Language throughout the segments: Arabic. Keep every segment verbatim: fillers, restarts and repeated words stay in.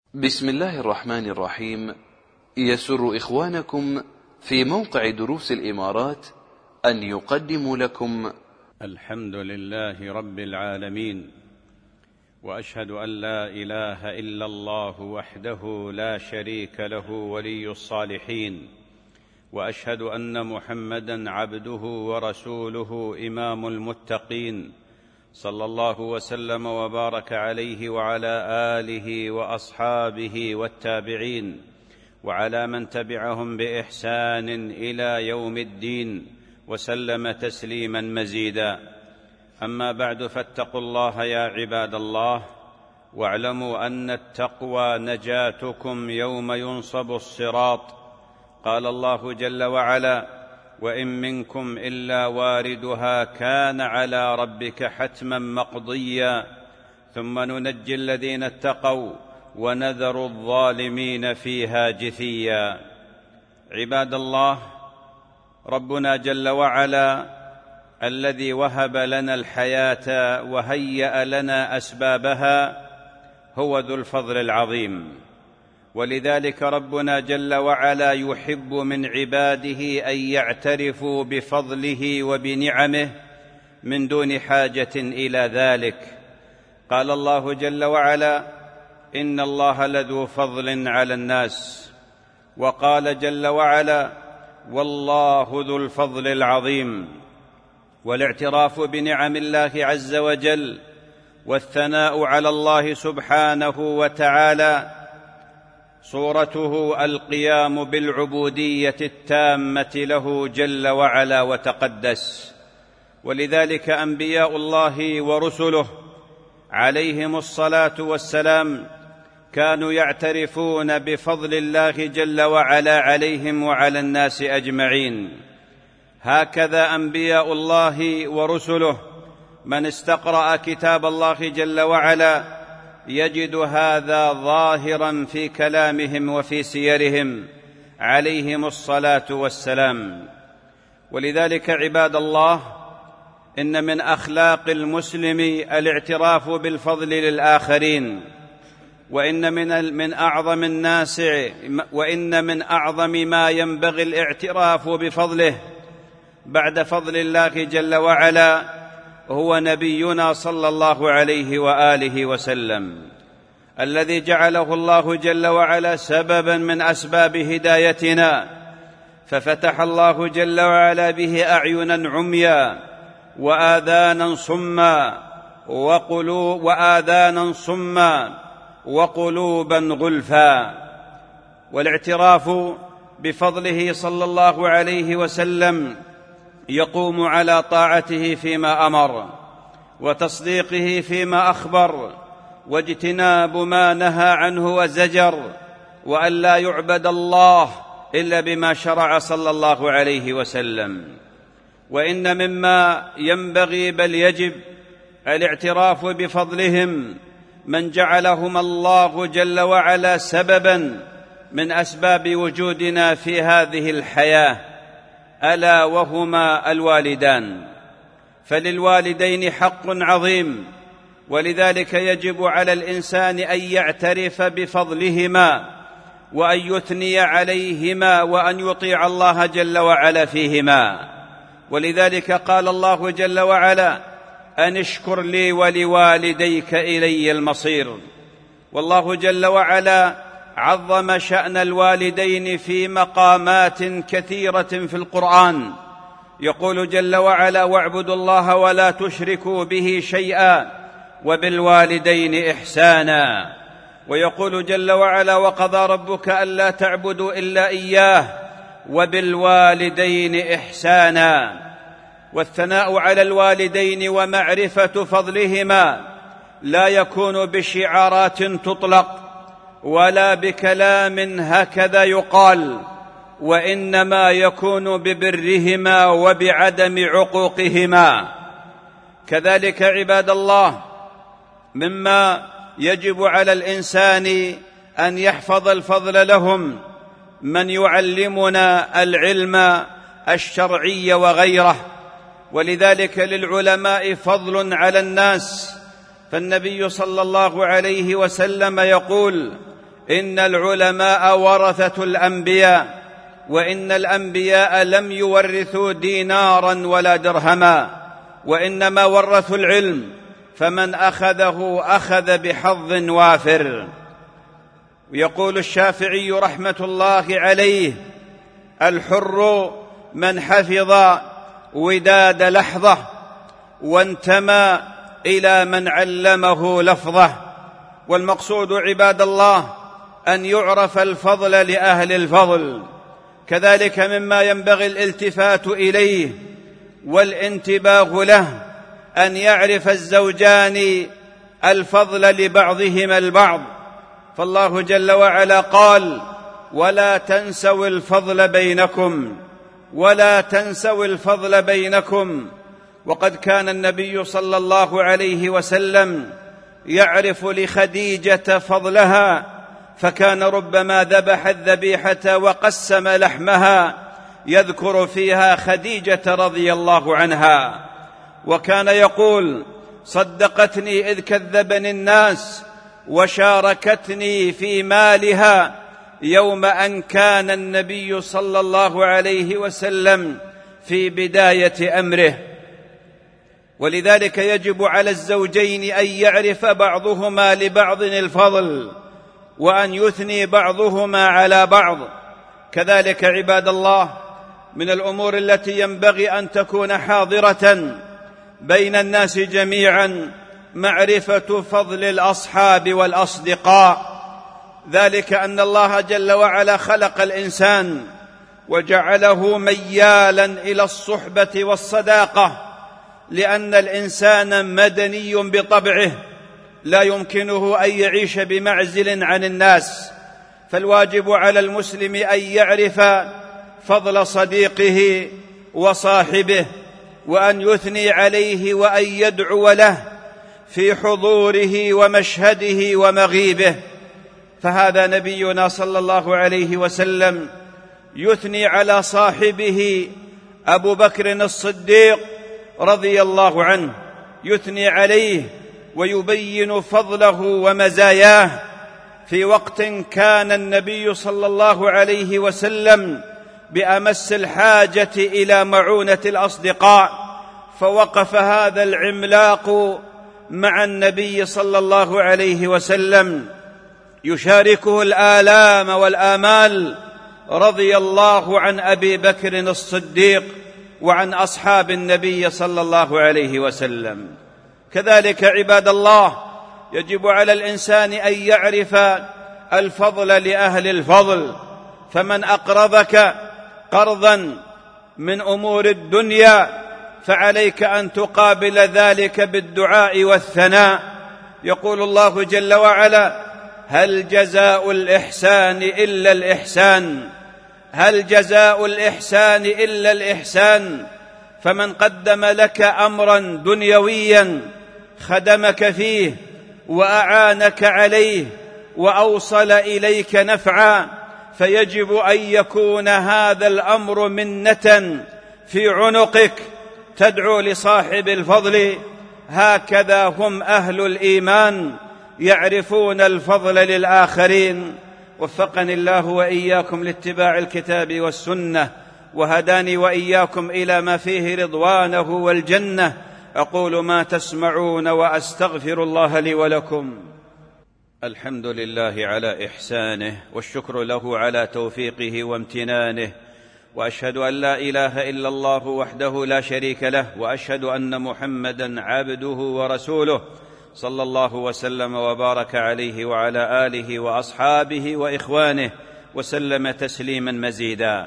بسم الله الرحمن الرحيم. يسر إخوانكم في موقع دروس الإمارات أن يقدموا لكم الحمد لله رب العالمين، وأشهد أن لا إله إلا الله وحده لا شريك له ولي الصالحين، وأشهد أن محمدًا عبده ورسوله إمام المتقين، صلى الله وسلم وبارك عليه وعلى آله وأصحابه والتابعين وعلى من تبعهم بإحسان إلى يوم الدين، وسلم تسليماً مزيداً. أما بعد، فاتقوا الله يا عباد الله، واعلموا أن التقوى نجاتكم يوم ينصب الصراط. قال الله جل وعلا: وإن منكم إلا واردها كان على ربك حتما مقضيا ثم ننجي الذين اتقوا ونذر الظالمين فيها جثيا. عباد الله، ربنا جل وعلا الذي وهب لنا الحياة وهيأ لنا أسبابها هو ذو الفضل العظيم، ولذلك ربنا جل وعلا يحب من عباده أن يعترفوا بفضله وبنعمه من دون حاجة إلى ذلك. قال الله جل وعلا: إن الله لذو فضل على الناس. وقال جل وعلا: والله ذو الفضل العظيم. والاعتراف بنعم الله عز وجل والثناء على الله سبحانه وتعالى صورته القيام بالعبودية التامة له جل وعلا وتقدس. ولذلك أنبياء الله ورسله عليهم الصلاة والسلام كانوا يعترفون بفضل الله جل وعلا عليهم وعلى الناس أجمعين. هكذا أنبياء الله ورسله من استقرأ كتاب الله جل وعلا يجد هذا ظاهراً في كلامهم وفي سيرهم عليهم الصلاة والسلام. ولذلك عباد الله، إن من أخلاق المسلم الاعتراف بالفضل للآخرين، وإن من من أعظم الناس وإن من أعظم ما ينبغي الاعتراف بفضله بعد فضل الله جل وعلا هو نبينا صلى الله عليه وآله وسلم، الذي جعله الله جل وعلا سبباً من أسباب هدايتنا، ففتح الله جل وعلا به أعيناً عميا وآذانا صما وقلوب وآذانا صما وقلوبا غلفا. والاعتراف بفضله صلى الله عليه وسلم يقوم على طاعته فيما أمر وتصديقه فيما أخبر واجتناب ما نهى عنه وزجر، وأن لا يعبد الله إلا بما شرع صلى الله عليه وسلم. وإن مما ينبغي بل يجب الاعتراف بفضلهم من جعلهم الله جل وعلا سبباً من أسباب وجودنا في هذه الحياة، ألا وهما الوالدان. فللوالدين حق عظيم، ولذلك يجب على الإنسان أن يعترف بفضلهما وأن يثني عليهما وأن يطيع الله جل وعلا فيهما. ولذلك قال الله جل وعلا: أن اشكر لي ولوالديك إلي المصير. والله جل وعلا عظم شأن الوالدين في مقامات كثيرة في القرآن. يقول جل وعلا: واعبدوا الله ولا تشركوا به شيئا وبالوالدين إحسانا. ويقول جل وعلا: وقضى ربك ألا تعبدوا إلا إياه وبالوالدين إحسانا. والثناء على الوالدين ومعرفة فضلهما لا يكون بشعارات تطلق ولا بكلام هكذا يقال، وإنما يكون ببرهما وبعدم عقوقهما. كذلك عباد الله، مما يجب على الإنسان أن يحفظ الفضل لهم من يعلمنا العلم الشرعي وغيره. ولذلك للعلماء فضل على الناس، فالنبي صلى الله عليه وسلم يقول: إن العلماء ورثة الأنبياء، وإن الأنبياء لم يورثوا دينارا ولا درهما، وإنما ورثوا العلم، فمن أخذه أخذ بحظ وافر. ويقول الشافعي رحمة الله عليه: الحر من حفظ وداد لحظة وانتمى إلى من علمه لفظه. والمقصود عباد الله أن يعرف الفضل لأهل الفضل. كذلك مما ينبغي الالتفات إليه والانتباه له أن يعرف الزوجان الفضل لبعضهما البعض، فالله جل وعلا قال: ولا تنسوا الفضل بينكم ولا تنسوا الفضل بينكم. وقد كان النبي صلى الله عليه وسلم يعرف لخديجة فضلها، فكان ربما ذبح الذبيحة وقسم لحمها يذكر فيها خديجة رضي الله عنها، وكان يقول: صدقتني إذ كذبني الناس وشاركتني في مالها يوم أن كان النبي صلى الله عليه وسلم في بداية أمره. ولذلك يجب على الزوجين أن يعرف بعضهما لبعض الفضل، وأن يثني بعضهما على بعض. كذلك عباد الله من الأمور التي ينبغي أن تكون حاضرة بين الناس جميعا معرفة فضل الأصحاب والأصدقاء، ذلك أن الله جل وعلا خلق الإنسان وجعله ميالا إلى الصحبة والصداقة، لأن الإنسان مدني بطبعه لا يمكنه أن يعيش بمعزل عن الناس، فالواجب على المسلم أن يعرف فضل صديقه وصاحبه، وأن يثني عليه وأن يدعو له في حضوره ومشهده ومغيبه. فهذا نبينا صلى الله عليه وسلم يثني على صاحبه أبو بكر الصديق رضي الله عنه، يثني عليه ويبين فضله ومزاياه في وقت كان النبي صلى الله عليه وسلم بأمس الحاجة إلى معونة الأصدقاء، فوقف هذا العملاق مع النبي صلى الله عليه وسلم يشاركه الآلام والآمال، رضي الله عن أبي بكر الصديق وعن أصحاب النبي صلى الله عليه وسلم. كذلك عباد الله يجب على الإنسان أن يعرف الفضل لأهل الفضل، فمن أقرضك قرضا من أمور الدنيا فعليك أن تقابل ذلك بالدعاء والثناء. يقول الله جل وعلا: هل جزاء الإحسان إلا الإحسان هل جزاء الإحسان إلا الإحسان فمن قدم لك أمرا دنيويا خدمك فيه وأعانك عليه وأوصل إليك نفعا، فيجب أن يكون هذا الأمر منة في عنقك تدعو لصاحب الفضل. هكذا هم أهل الإيمان، يعرفون الفضل للآخرين. وفقني الله وإياكم لاتباع الكتاب والسنة، وهداني وإياكم إلى ما فيه رضوانه والجنة. أقول ما تسمعون وأستغفر الله لي ولكم. الحمد لله على إحسانه، والشكر له على توفيقه وامتنانه، وأشهد أن لا إله إلا الله وحده لا شريك له، وأشهد أن محمدًا عبده ورسوله، صلى الله وسلم وبارك عليه وعلى آله وأصحابه وإخوانه وسلم تسليمًا مزيدا.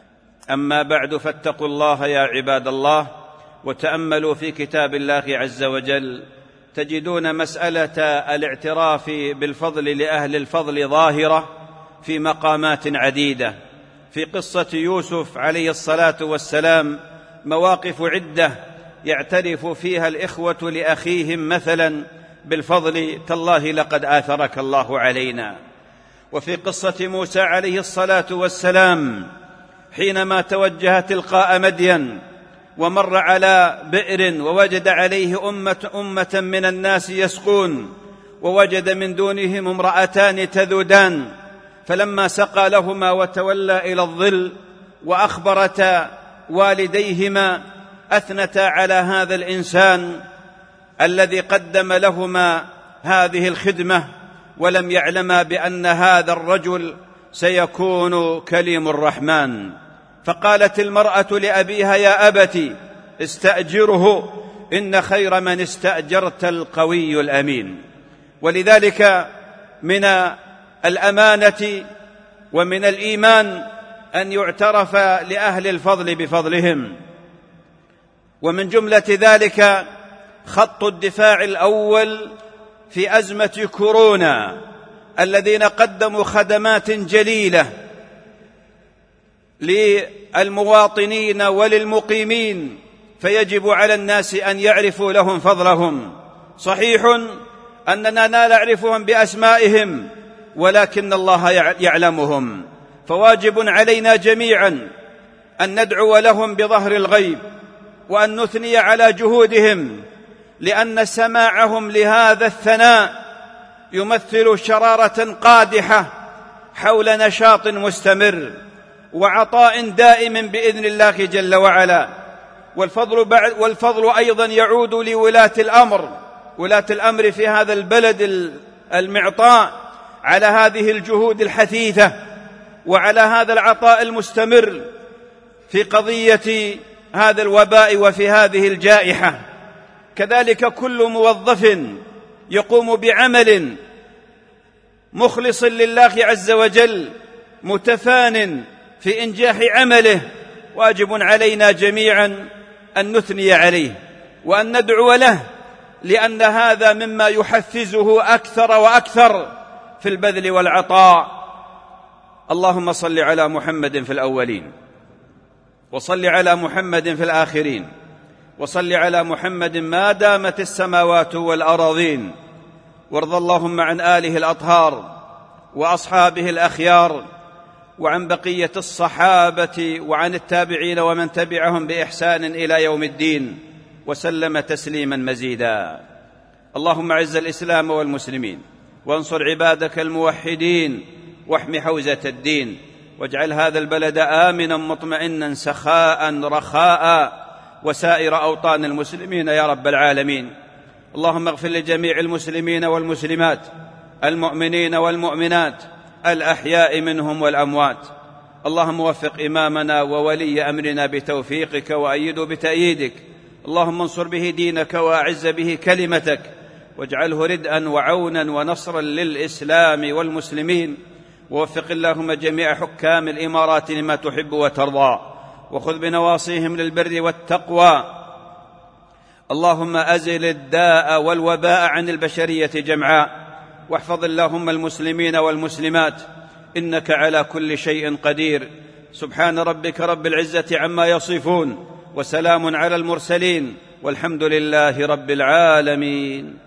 أما بعد، فاتقوا الله يا عباد الله، وتأملوا في كتاب الله عز وجل، تجدون مسألة الاعتراف بالفضل لأهل الفضل ظاهرة في مقامات عديدة. في قصة يوسف عليه الصلاة والسلام مواقف عدة يعترف فيها الإخوة لأخيهم مثلا بالفضل: تالله لقد آثرك الله علينا. وفي قصة موسى عليه الصلاة والسلام حينما توجه تلقاء مدين ومر على بئر ووجد عليه أمة, أمة من الناس يسقون، ووجد من دونهم امرأتان تذودان، فلما سقى لهما وتولى إلى الظل وأخبرتا والديهما أثنتا على هذا الإنسان الذي قدم لهما هذه الخدمة، ولم يعلما بأن هذا الرجل سيكون كليم الرحمن. فقالت المرأة لأبيها: يا أبت استأجره إن خير من استأجرت القوي الأمين. ولذلك من الأمانة ومن الإيمان أن يعترف لأهل الفضل بفضلهم. ومن جملة ذلك خط الدفاع الأول في أزمة كورونا، الذين قدموا خدمات جليلة للمواطنين وللمقيمين، فيجب على الناس أن يعرفوا لهم فضلهم. صحيح أننا لا نعرفهم بأسمائهم، ولكن الله يعلمهم، فواجب علينا جميعا أن ندعو لهم بظهر الغيب، وأن نثني على جهودهم، لأن سماعهم لهذا الثناء يمثل شرارة قادحة حول نشاط مستمر وعطاء دائم بإذن الله جل وعلا. والفضل, بعد والفضل أيضا يعود لولاة الأمر ولاة الأمر في هذا البلد المعطاء على هذه الجهود الحثيثة وعلى هذا العطاء المستمر في قضية هذا الوباء وفي هذه الجائحة. كذلك كل موظف يقوم بعمل مخلص لله عز وجل متفان في إنجاح عمله، واجب علينا جميعا أن نثني عليه وأن ندعو له، لأن هذا مما يحفزه أكثر وأكثر في البذل والعطاء. اللهم صل على محمد في الأولين، وصل على محمد في الآخرين، وصل على محمد ما دامت السماوات والأراضين. وارض اللهم عن آله الأطهار وأصحابه الأخيار، وعن بقية الصحابة وعن التابعين ومن تبعهم بإحسان إلى يوم الدين، وسلم تسليما مزيدا. اللهم أعز الإسلام والمسلمين، وانصر عبادك الموحدين، واحم حوزة الدين، واجعل هذا البلد آمنا مطمئنا سخاء رخاء، وسائر أوطان المسلمين يا رب العالمين. اللهم اغفر لجميع المسلمين والمسلمات، المؤمنين والمؤمنات، الأحياء منهم والأموات. اللهم وفق إمامنا وولي أمرنا بتوفيقك، وأيده بتأييدك. اللهم انصر به دينك، وأعز به كلمتك، واجعله ردءا وعونا ونصرا للإسلام والمسلمين. ووفق اللهم جميع حكام الإمارات لما تحب وترضى، وخذ بنواصيهم للبر والتقوى. اللهم أزل الداء والوباء عن البشرية جمعاء، واحفظ اللهم المسلمين والمسلمات، إنك على كل شيء قدير. سبحان ربك رب العزة عما يصفون، وسلام على المرسلين، والحمد لله رب العالمين.